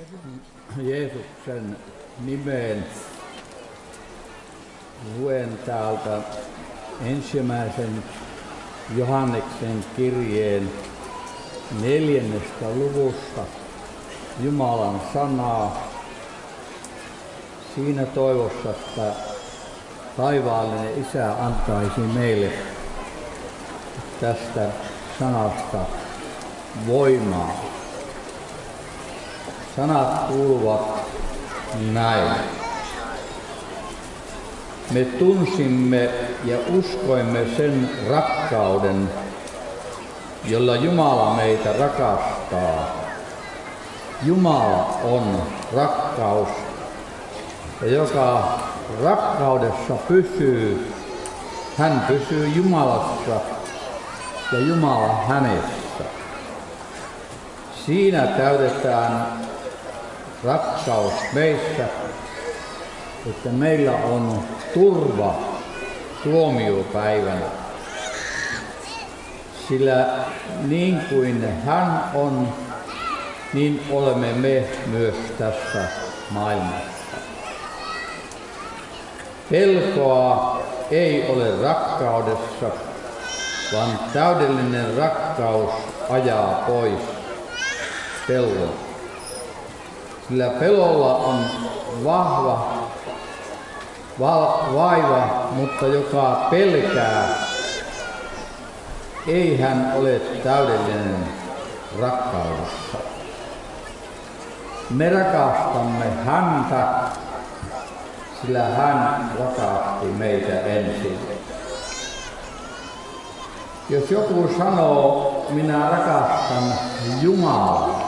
Jeesuksen nimeen luen täältä ensimmäisen Johanneksen kirjeen 4. luvusta Jumalan sanaa siinä toivossa, että taivaallinen Isä antaisi meille tästä sanasta voimaa. Sanat kuuluvat näin. Me tunsimme ja uskoimme sen rakkauden, jolla Jumala meitä rakastaa. Jumala on rakkaus, ja joka rakkaudessa pysyy, hän pysyy Jumalassa ja Jumala hänessä. Siinä täytetään rakkaus meissä, että meillä on turva tuomiopäivänä. Sillä niin kuin hän on, niin olemme me myös tässä maailmassa. Pelkoa ei ole rakkaudessa, vaan täydellinen rakkaus ajaa pois pelon. Sillä pelolla on vahva vaiva, mutta joka pelkää, ei hän ole täydellinen rakkaudessa. Me rakastamme häntä, sillä hän rakasti meitä ensin. Jos joku sanoo, minä rakastan Jumalaa,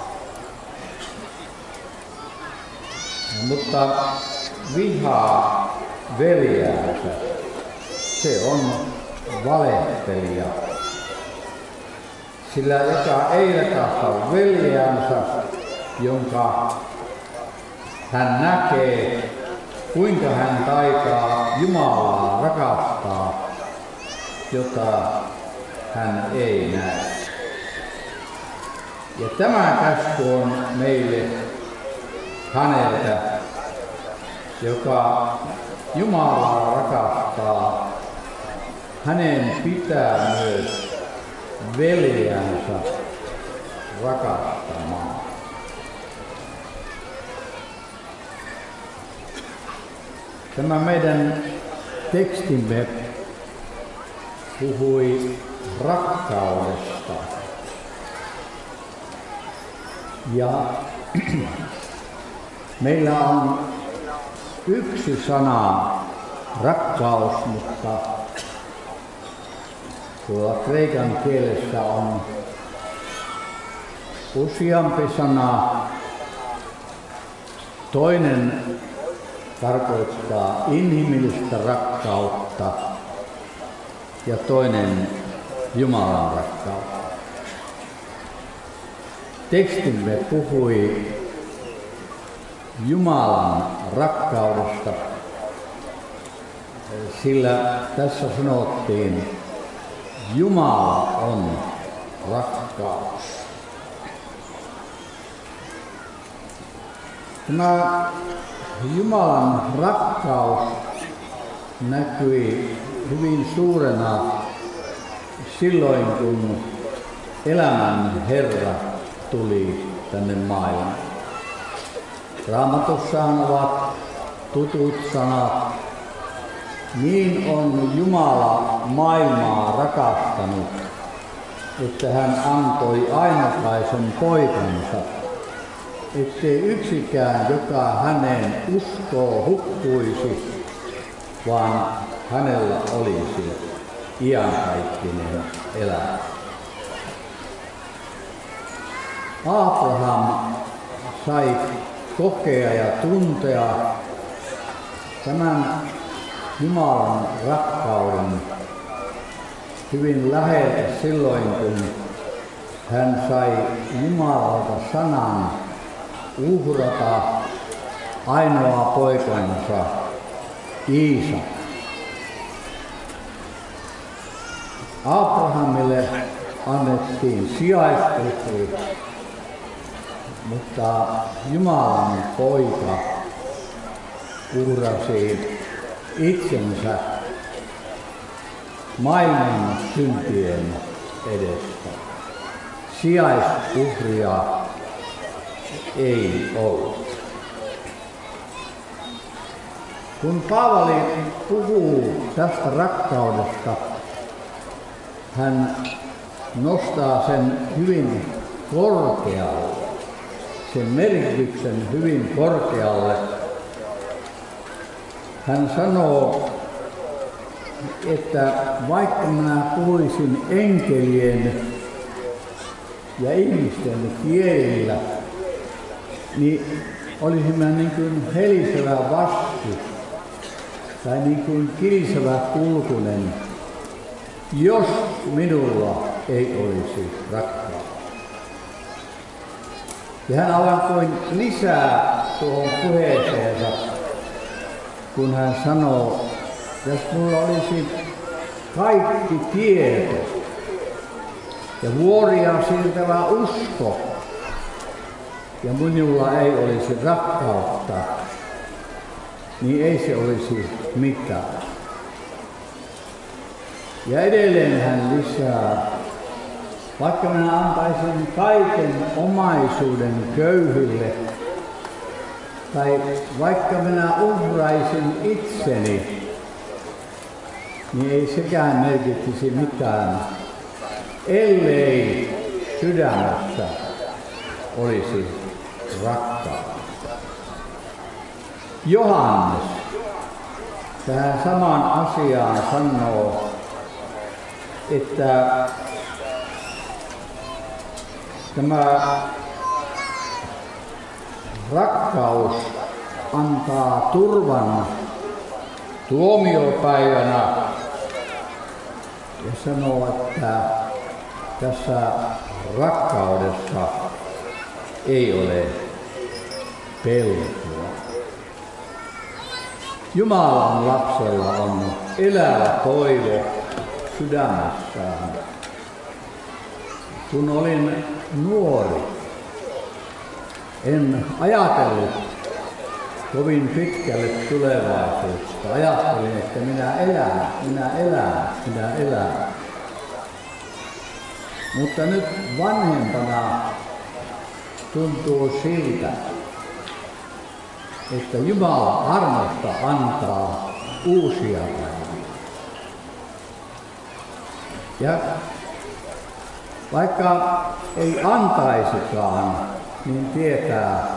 mutta vihaa veljäänsä, se on valehtelija. Sillä joka ei rakasta veljäänsä, jonka hän näkee, kuinka hän taitaa Jumalaa rakastaa, jota hän ei näe. Ja tämä käsky on meille häneltä, joka Jumalaa rakastaa. Hänen pitää myös veljäänsä rakastamaan. Tämä meidän tekstimme puhui rakkaudesta. Ja meillä on yksi sana rakkaus, mutta tuolla kreikan kielessä on useampi sana. Toinen tarkoittaa inhimillistä rakkautta ja toinen Jumalan rakkautta. Tekstimme puhui Jumalan rakkaudesta, sillä tässä sanottiin, Jumala on rakkaus. Tämä Jumalan rakkaus näkyi hyvin suurena silloin, kun elämän Herra tuli tänne maailmaan. Raamatussahan ovat tutut sanat. Niin on Jumala maailmaa rakastanut, että hän antoi ainokaisen poikansa, ettei yksikään, joka häneen uskoo, hukkuisi, vaan hänellä olisi iankaikkinen elämä. Abraham sai kokea ja tuntea tämän Jumalan rakkauden hyvin läheltä silloin, kun hän sai Jumalalta sanan uhrata ainoa poikansa Iisak. Abrahamille annettiin sijaistuhri Mutta Jumalan poika uhrasi itsensä maailman syntien edestä. Sijaisuhria ei ollut. Kun Paavali puhuu tästä rakkaudesta, hän nostaa sen hyvin korkealle, sen merkityksen hyvin korkealle. Hän sanoo, että vaikka minä puhuisin enkelien ja ihmisten kielillä, niin olisin mä niin kuin helisevä vastus tai niin kuin kilisevä kulkunen, jos minulla ei olisi rakkautta. Ja hän alkoi lisää tuohon puheeseensa, kun hän sanoo, jos minulla olisi kaikki tieto ja vuoria siirtävä usko, ja minulla ei olisi rakkautta, niin ei se olisi mitään. Ja edelleen hän lisää, vaikka minä antaisin kaiken omaisuuden köyhille, tai vaikka minä uhraisin itseni, niin ei sekään merkitsisi mitään, ellei sydämessä olisi rakkautta. Johannes tähän samaan asiaan sanoo, että tämä rakkaus antaa turvan tuomiopäivänä ja sanoo, että tässä rakkaudessa ei ole pelkoa. Jumalan lapsella on elävä toivo sydämessään. Kun olin nuori, en ajatellut kovin pitkälle tulevaisuutta. Ajattelin, että minä elän. Mutta nyt vanhempana tuntuu siltä, että Jumala armosta antaa uusia päiviä. Ja vaikka ei antaisikaan, niin tietää,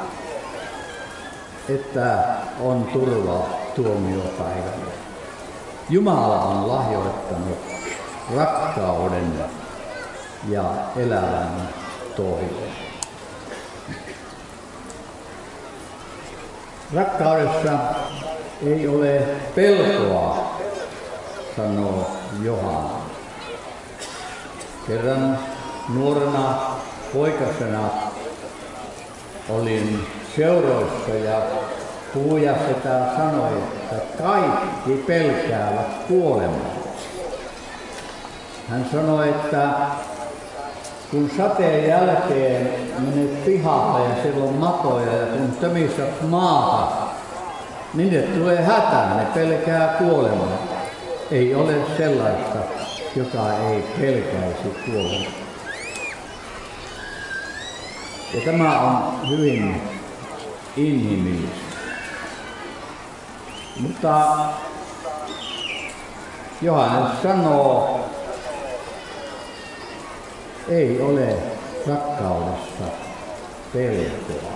että on turva tuomiopäivällä. Jumala on lahjoittanut rakkauden ja elävän toivon. Rakkaudessa ei ole pelkoa, sanoo Johannes. Kerran nuorena poikasena olin seuroissa ja puhujasetä sanoi, että kaikki pelkäävät kuolemaa. Hän sanoi, että kun sateen jälkeen menet pihalle ja siellä on matoja ja kun tömisät maata, niin ne tulee hätään, ne pelkää kuolemaa. Ei ole sellaista, joka ei pelkäisi kuolemaa. Ja tämä on hyvin inhimillistä. Mutta Johannes sanoo, ei ole rakkaudessa pelkoa.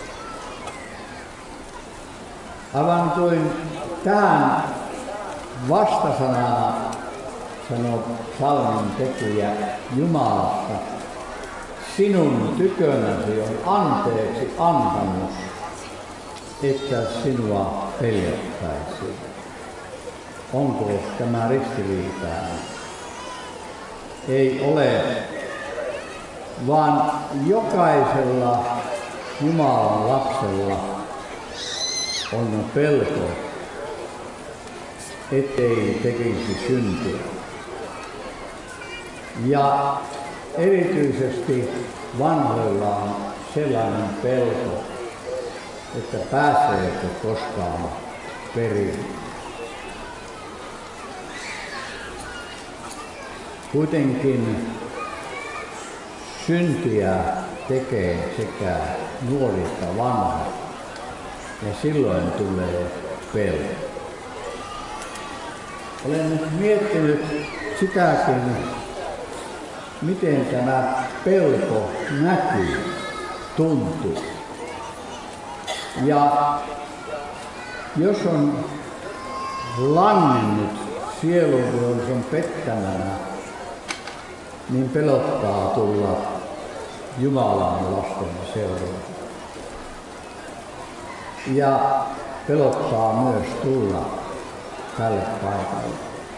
Aivan kuin tähän vastasanana sanoo psalmin tekijä Jumalasta, sinun tykönäsi on anteeksi antamus, että sinua pelättäisiin. Onko tämä ristiriitaa? Ei ole, vaan jokaisella Jumalan lapsella on pelko, ettei tekisi syntiä. Ja erityisesti vanhoilla on sellainen pelko, että pääseekö koskaan perille. Kuitenkin syntiä tekee sekä nuori että vanha, ja silloin tulee pelko. Olen nyt miettinyt sitäkin, miten tämä pelko näkyy, tuntuu. Ja jos on langennut sielunvihollisen pettämänä, niin pelottaa tulla Jumalan lasten seuraan. Ja pelottaa myös tulla tälle paikalle.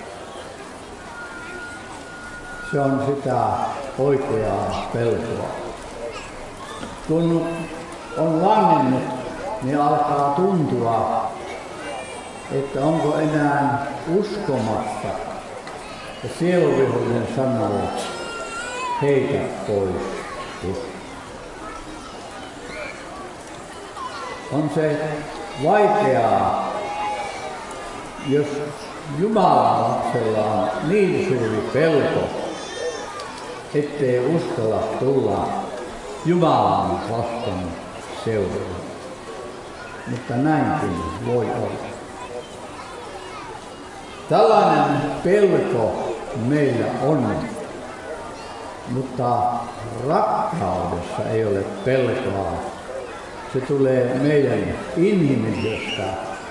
Se on sitä oikeaa pelkoa. Kun on langennut, niin alkaa tuntua, että onko enää uskomassa. Ja sieluvihollinen sanoo, heitä pois. On se vaikeaa, jos Jumalan lapsella on niin suuri pelko, ettei uskalla tulla Jumalan lasten seuraan. Mutta näinkin voi olla. Tällainen pelko meillä on, mutta rakkaudessa ei ole pelkoa. Se tulee meidän inhimillisestä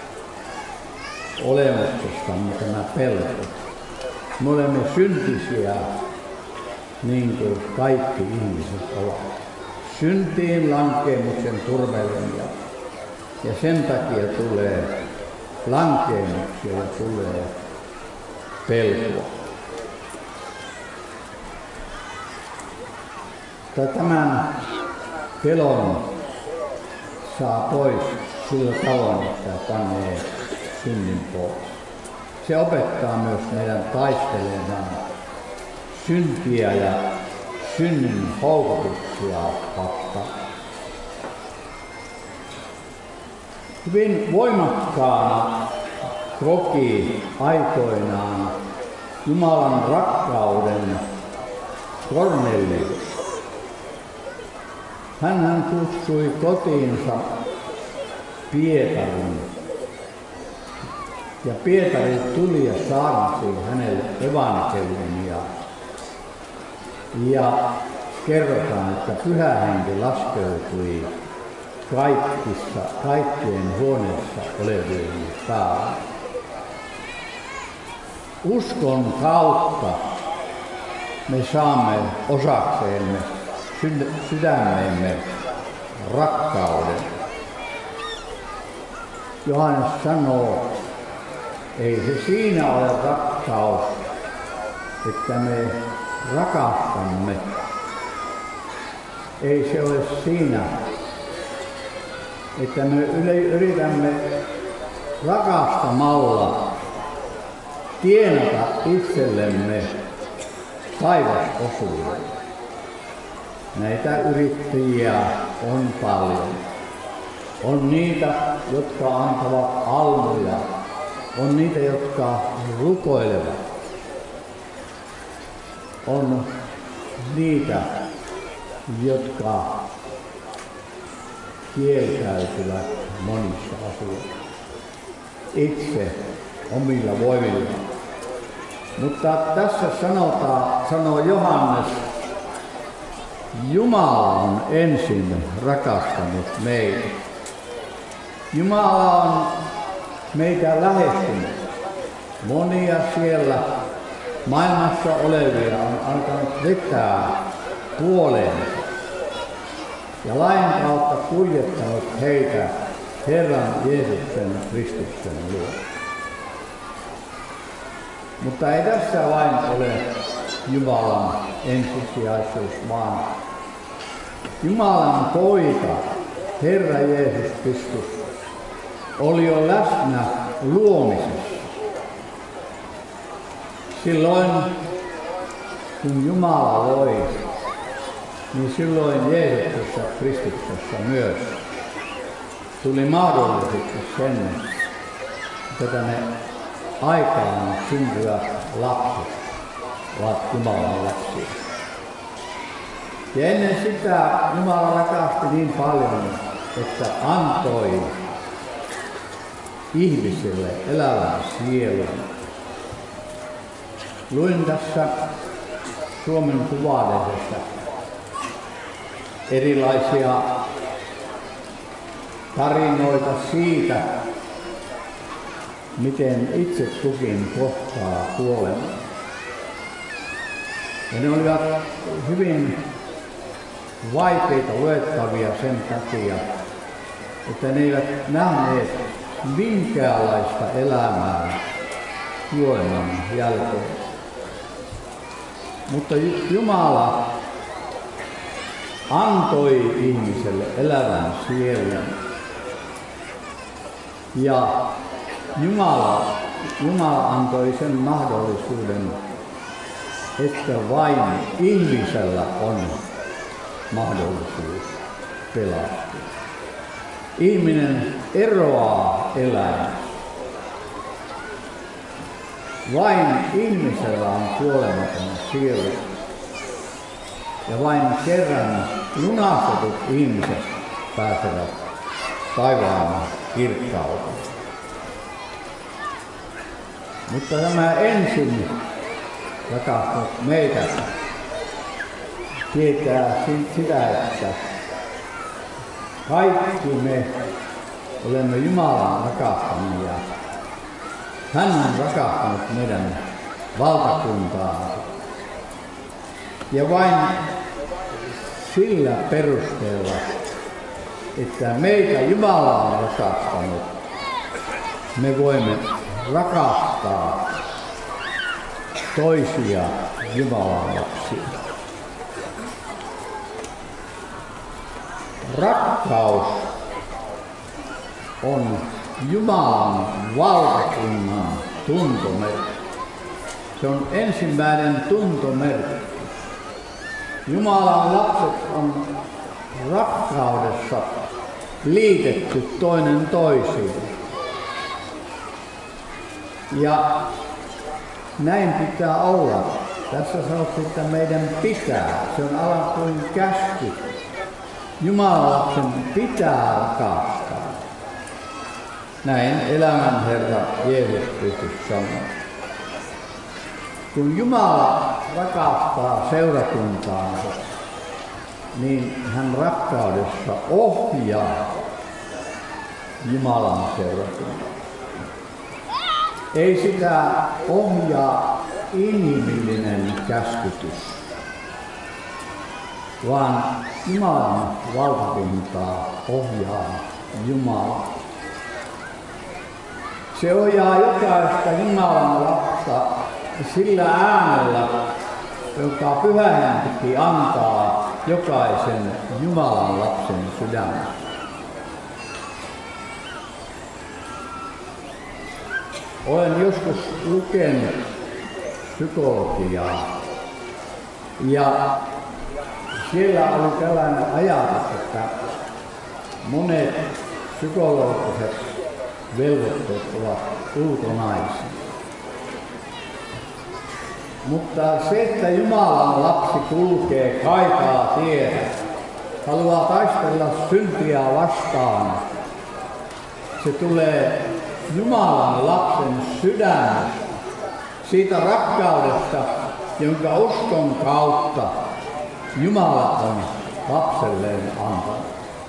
olemuksestamme tämä pelko. Me olemme syntisiä niin kuin kaikki ihmiset ovat. Syntiin lankeemuksen turmelemia. Ja sen takia tulee lankeemuksia ja tulee pelkoa. Tämän pelon saa pois sillä tavoin, että panee synnin pois. Se opettaa myös meidän taistelemaan syntiä ja synnin houkutuksia vastaan. Hyvin voimakkaana koki aikoinaan Jumalan rakkauden Kornelius. Hän kutsui kotiinsa Pietarin. Ja Pietari tuli ja saarnasi hänelle evankeliumia. Ja kerrotaan, että Pyhä Henki laskeutui kaikkien huoneessa olevien päälle. Uskon kautta me saamme osakseemme sydämeemme rakkauden. Johannes sanoo, ei se siinä ole rakkaus, että me rakastamme. Ei se ole siinä, että me yritämme rakastamalla tienata itsellemme taivasosuuden. Näitä yrittäjiä on paljon. On niitä, jotka antavat almuja. On niitä, jotka rukoilevat. On niitä, jotka kieltäytyvät monissa asioissa. Itse omilla voimillaan. Mutta tässä sanoo Johannes, Jumala on ensin rakastanut meitä. Jumala on meitä lähestynyt. Monia siellä maailmassa olevia on alkanut vetää puoleensa ja lain kautta kuljettanut heitä Herran Jeesuksen Kristuksen luo. Mutta ei tässä vain ole Jumalan ensisijaisuus, vaan Jumalan poika, Herra Jeesus Kristus, oli jo läsnä luomisessa. Silloin, kun Jumala loi niin silloin Jeesuksessa Kristuksessa myös tuli mahdollisesti sen, että tänne aikaan syntyvät lapset ovat Jumalan lapsia. Ja ennen sitä Jumala rakasti niin paljon, että antoi ihmisille elävän sielun. Luin tässä Suomen Kuvalehdessä erilaisia tarinoita siitä, miten itse kukin kohtaa kuoleman. Ja ne olivat hyvin vaikeita luettavia sen takia, että ne eivät nähneet minkäänlaista elämää kuoleman jälkeen. Mutta Jumala antoi ihmiselle elävän sielun. Ja Jumala antoi sen mahdollisuuden, että vain ihmisellä on mahdollisuus pelastua. Ihminen eroaa elämästä. Vain ihmisellä on kuolematon sielu. Ja vain kerran lunastetut ihmiset pääsevät taivaan kirkkauteen. Mutta tämä ensin rakastunut meitä tietää sitä, että kaikki me olemme Jumalan rakastamia. Hän on rakastanut meidän valtakuntaa. Ja vain sillä perusteella, että meitä Jumala on rakastanut, me voimme rakastaa toisia Jumalan lapsia. Rakkaus on Jumalan valtakunnan tuntomerkki. Se on ensimmäinen tuntomerkki. Jumalan lapset on rakkaudessa liitetty toinen toisiin. Ja näin pitää olla. Tässä sanottiin, että meidän pitää. Se on aivan kuin käsky. Jumalan lapsen pitää rakastaa. Näin elämän Herra Jeesus Kristus sanoo. Kun Jumala rakastaa seurakuntaansa, niin hän rakkaudessa ohjaa Jumalan seurakuntaa. Ei sitä ohjaa inhimillinen käskytys, vaan Jumalan valtakuntaa ohjaa Jumala. Se ohjaa jokaista Jumalan lapsta sillä äänellä, joka Pyhä Henki antaa jokaisen Jumalan lapsen sydämessä. Olen joskus lukenut psykologiaa ja siellä oli tällainen ajatus, että monet psykologiset velvoitteet ovat ulkonaisia. Mutta se, että Jumalan lapsi kulkee kaitaa tietä, haluaa taistella syntiä vastaan, se tulee Jumalan lapsen sydämestä, siitä rakkaudesta, jonka uskon kautta Jumala on lapselleen antanut.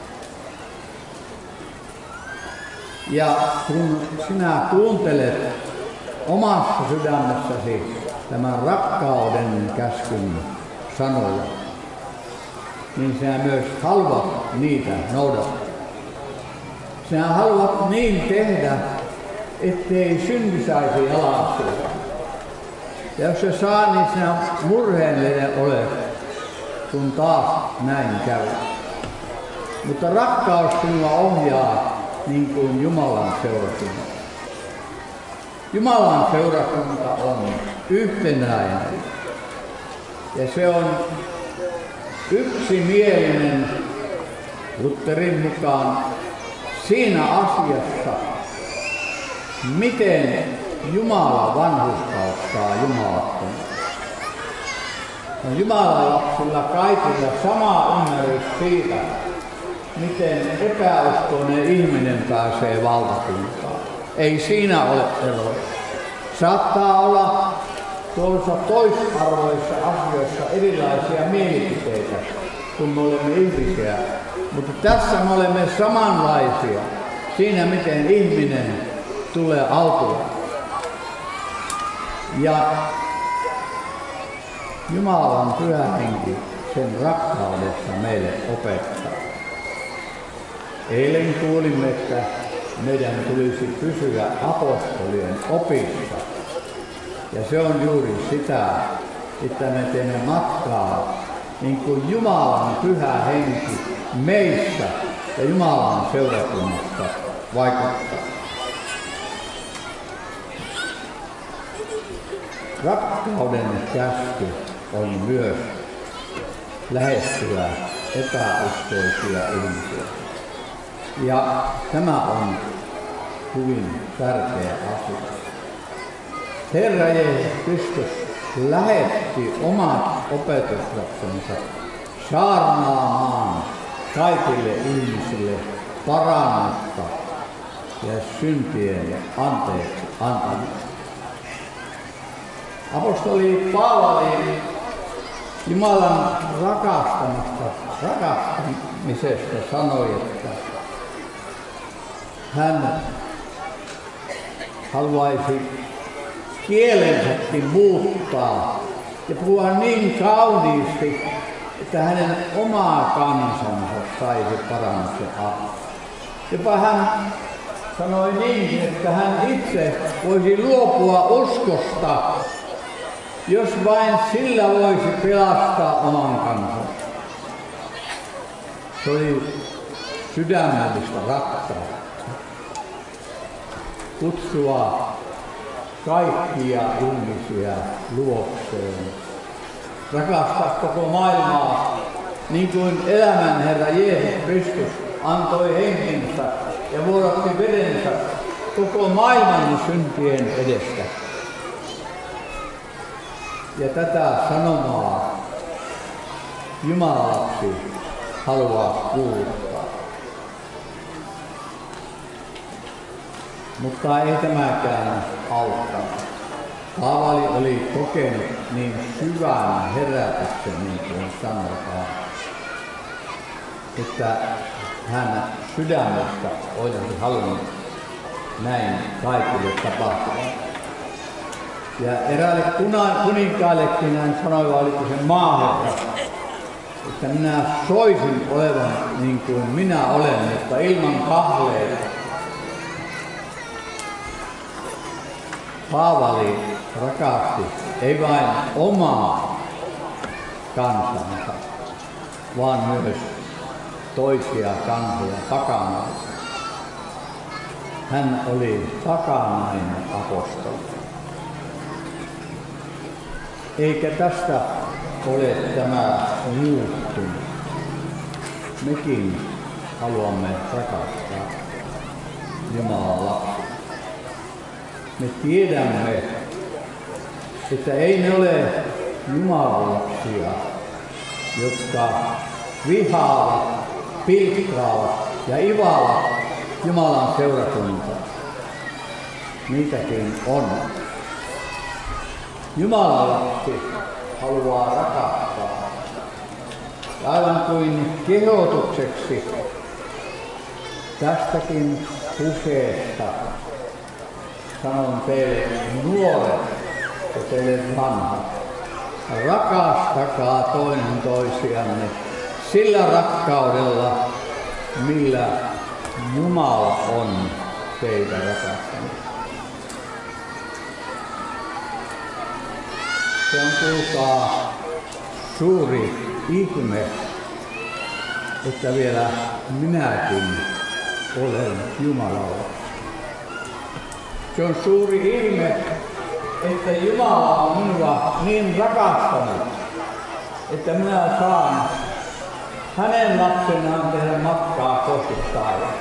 Ja kun sinä kuuntelet omassa sydämessäsi tämän rakkauden käskyn sanoja, niin sinä myös haluat niitä noudattaa. Sinä haluat niin tehdä, ettei synti saisi jalansia. Ja jos se saa, niin sinä murheellinen olet, kun taas näin käy. Mutta rakkaus sinua ohjaa niin kuin Jumalan seurakunta. Jumalan seurakunta on yhtenäinen. Ja se on yksimielinen Lutherin mukaan siinä asiassa, miten Jumala vanhurskauttaa jumalattomuutta. No, Jumalan lapsilla kaikilla sama ymmärrys siitä, miten epäuskoinen ihminen pääsee valtakuntaan. Ei siinä ole eroa. Saattaa olla tuossa toisarvoissa asioissa erilaisia mielipiteitä, kun me olemme ihmisiä, mutta tässä me olemme samanlaisia siinä, miten ihminen tulee alkuun. Ja Jumalan pyhä henki sen rakkaudessa meille opettaa. Eilen kuulimme, että meidän tulisi pysyä apostolien opissa. Ja se on juuri sitä, että me teemme matkaa niin kuin Jumalan pyhä henki meissä ja Jumalan seurakunnassa vaikuttaa. Rakkauden käsky on myös lähestyä epäuskoisia ihmisiä. Ja tämä on hyvin tärkeä asia. Herra Jeesus Kristus lähetti omat opetuslapsensa saarnaamaan kaikille ihmisille parannusta ja syntien anteeksi antamista. Apostoli Paavali Jumalan rakastamisesta sanoi, että hän haluaisi kielensäkin muuttaa ja puhua niin kauniisti, että hänen oma kansansa saisi parannuksen apua. Jopa hän sanoi niin, että hän itse voisi luopua uskosta, jos vain sillä voisi pelastaa oman kansan. Se oli sydämellistä rakkautta. Kutsua kaikkia ihmisiä luokseen. Rakastaa koko maailmaa, niin kuin elämän Herra Jeesus Kristus antoi henkensä ja vuodatti verensä koko maailman syntien edestä. Ja tätä sanomaa Jumalan lapsi haluaa kuuluttaa. Mutta ei tämäkään auttanut. Paavali oli kokenut niin syvän herätyksen, niin kuin sanotaan, että hän sydämestä olisi halunnut näin kaikille tapahtumaan. Ja eräälle kuninkaallekin hän sanoi, oliko se maaherra, että minä soisin olevan niin kuin minä olen, mutta ilman kahleita. Paavali rakasti ei vain omaa kansansa, vaan myös toisia kansoja pakanaisia. Hän oli pakanainen apostoli. Eikä tästä ole tämä muuttunut. Mekin haluamme rakastaa Jumalan lapsia. Me tiedämme, että ei ne ole Jumalan lapsia, jotka vihaavat, pilkkaavat ja ivaavat Jumalan seurakuntaa. Niitäkin on. Jumalan lapsi haluaa rakastaa. Ja aivan kuin kehotukseksi tästäkin useasta sanon teille nuoret ja teille vanhat. Rakastakaa toinen toisianne sillä rakkaudella, millä Jumala on teitä rakastanut. Se on kuulkaa suuri ihme, että vielä minäkin olen Jumalalla. Se on suuri ihme, että Jumala on minua niin rakastanut, että minä saan hänen lapsenaan tehdä matkaa kohti taivaan.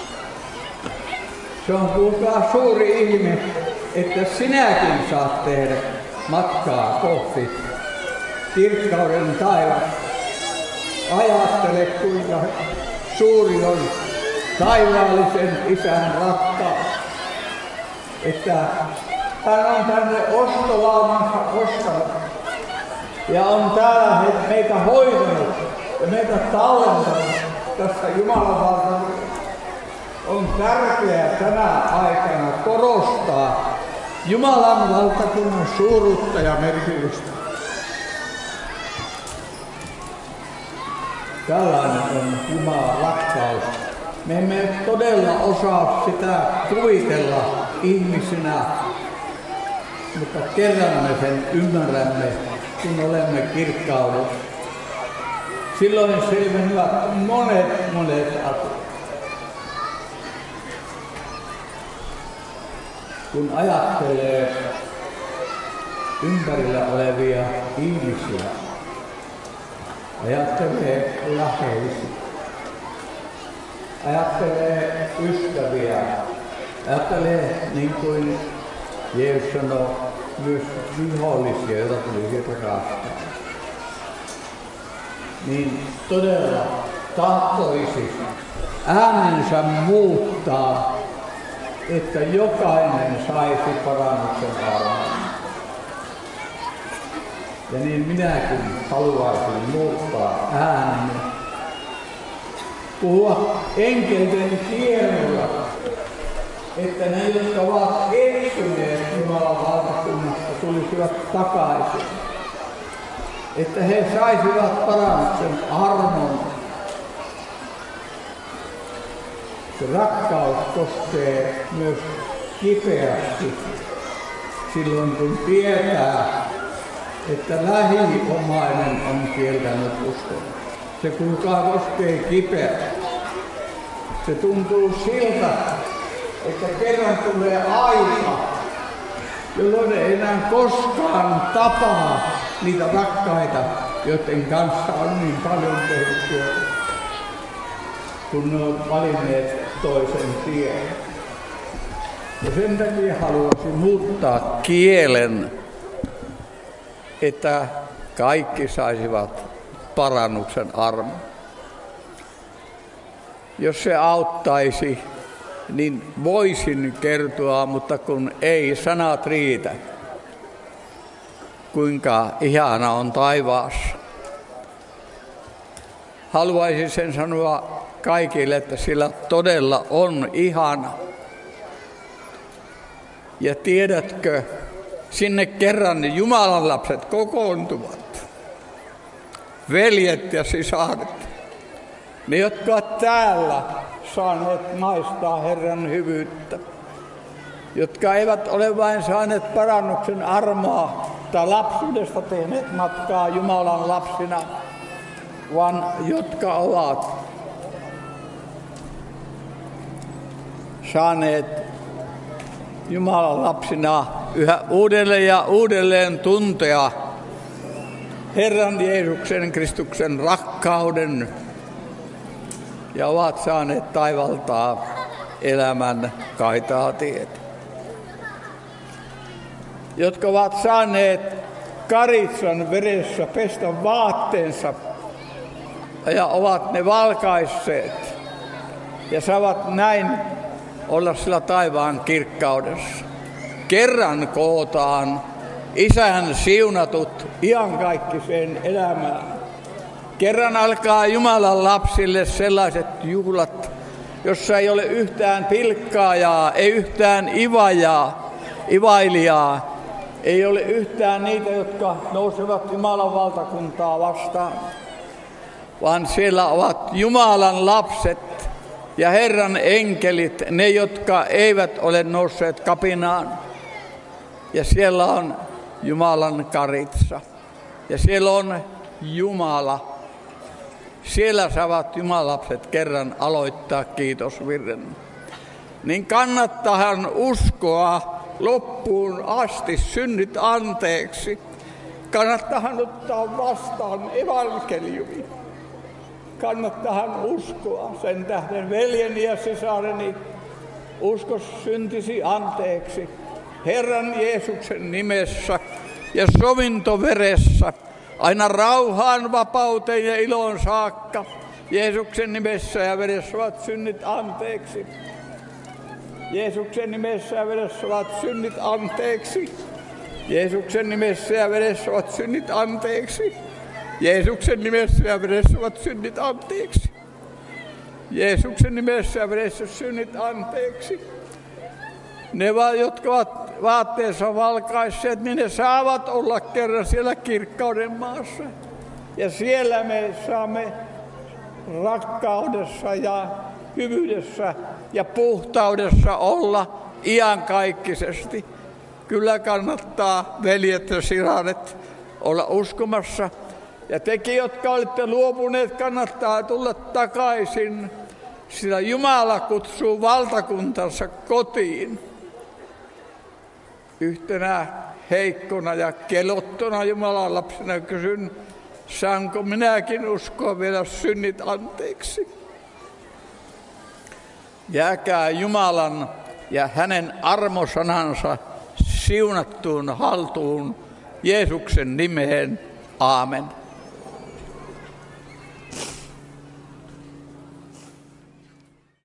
Se on kuulkaa suuri ihme, että sinäkin saat tehdä matkaa kohti kirkkauden taivasta. Ajattele, kuinka suuri on taivaallisen Isän rakkaus, että hän on tänne ostolaumansa ostanut ja on täällä meitä hoitanut ja meitä tallentanut tässä Jumalan valtakunnassa. On tärkeää tänä aikana korostaa Jumalan valtakunnan suuruutta ja merkitystä. Tällainen on Jumalan rakkaus. Me emme todella osaa sitä kuvitella ihmisinä, mutta kerran me sen ymmärrämme, kun olemme kirkkaudessa. Silloin selvenevät monet asiat. Kun ajattelee ympärillä olevia ihmisiä, ajattelee läheisiä, ajattelee ystäviä, ajattelee niin kuin Jeesus sanoi, myös vihollisia, joita tulisi rakastaa. Niin todella tahtoisi äänensä muuttaa, että jokainen saisi parannuksen armon. Ja niin minäkin haluaisin muuttaa ääneni. Puhua enkelten kielellä, että ne, jotka ovat estyneet Jumalan valtakunnasta, tulisivat takaisin. Että he saisivat parannuksen armon. Se rakkaus koskee myös kipeästi silloin, kun tietää, että lähiomainen on kieltänyt uskon. Se kuulkaa koskee kipeästi. Se tuntuu siltä, että kerran tulee aika, jolloin ei enää koskaan tapaa niitä rakkaita, joiden kanssa on niin paljon tehty, kun ne on valinneet toisen tien. Ja sen takia haluaisin muuttaa kielen, että kaikki saisivat parannuksen armon. Jos se auttaisi, niin voisin kertoa, mutta kun ei sanat riitä, kuinka ihana on taivaassa. Haluaisin sen sanoa kaikille, että sillä todella on ihana. Ja tiedätkö, sinne kerran Jumalan lapset kokoontuvat. Veljet ja sisaret. Ne, jotka ovat täällä saaneet maistaa Herran hyvyyttä. Jotka eivät ole vain saaneet parannuksen armoa tai lapsuudesta tehneet matkaa Jumalan lapsina, vaan jotka ovat saaneet Jumalan lapsina yhä uudelleen ja uudelleen tuntea Herran Jeesuksen Kristuksen rakkauden ja ovat saaneet taivaltaa elämän kaitaa tietä. Jotka ovat saaneet karitsan veressä pestä vaatteensa ja ovat ne valkaisseet ja saavat näin olla sillä taivaan kirkkaudessa. Kerran kootaan Isän siunatut iankaikkiseen elämään. Kerran alkaa Jumalan lapsille sellaiset juhlat, jossa ei ole yhtään pilkkaajaa, ei yhtään ivailijaa, ei ole yhtään niitä, jotka nousevat Jumalan valtakuntaa vastaan, vaan siellä ovat Jumalan lapset ja Herran enkelit, ne, jotka eivät ole nousseet kapinaan. Ja siellä on Jumalan karitsa. Ja siellä on Jumala. Siellä saavat Jumalan lapset kerran aloittaa kiitosvirren. Niin kannattahan uskoa loppuun asti synnit anteeksi. Kannattahan ottaa vastaan evankeliumi. kannattahan uskoa. Sen tähden veljeni ja sisareni, usko syntisi anteeksi. Herran Jeesuksen nimessä ja sovintoveressä, aina rauhaan, vapauteen ja iloon saakka. Jeesuksen nimessä ja veressä ovat synnit anteeksi. Jeesuksen nimessä ja veressä ovat synnit anteeksi. Jeesuksen nimessä ja veressä ovat synnit anteeksi. Jeesuksen nimessä ja veressä ovat synnit anteeksi. Jeesuksen nimessä ja veressä synnit anteeksi. Ne, jotka ovat vaatteensa valkaisseet, niin ne saavat olla kerran siellä kirkkauden maassa. Ja siellä me saamme rakkaudessa ja hyvyydessä ja puhtaudessa olla iankaikkisesti. Kyllä kannattaa, veljet ja siranet, olla uskomassa. Ja tekin, jotka olette luopuneet, kannattaa tulla takaisin, sillä Jumala kutsuu valtakuntansa kotiin. Yhtenä heikkona ja kelottona Jumalan lapsena kysyn, saanko minäkin uskoa vielä synnit anteeksi? Jääkää Jumalan ja hänen armosanansa siunattuun haltuun Jeesuksen nimeen. Aamen.